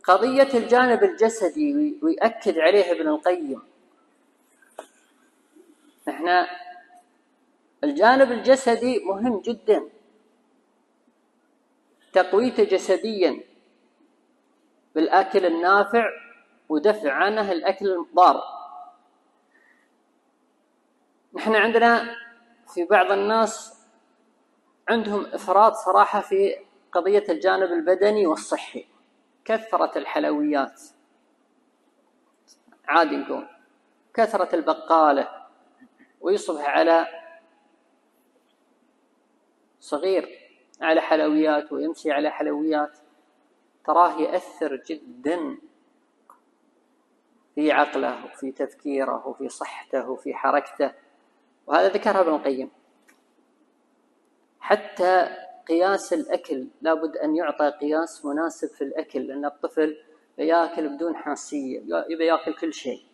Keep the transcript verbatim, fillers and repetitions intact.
قضية الجانب الجسدي ويأكد عليه ابن القيم. احنا الجانب الجسدي مهم جدا، تقويته جسديا بالأكل النافع ودفع عنه الأكل الضار. نحن عندنا في بعض الناس عندهم إفراط صراحة في قضية الجانب البدني والصحي، كثرة الحلويات عادي نقول، كثرة البقالة، ويصبح على صغير على حلويات ويمشي على حلويات، تراه يأثر جدا في عقله وفي تفكيره وفي صحته وفي حركته. وهذا ذكرها ابن القيم. حتى قياس الأكل لابد أن يعطى قياس مناسب في الأكل، لأن الطفل يأكل بدون حاسية، يبي يأكل كل شيء.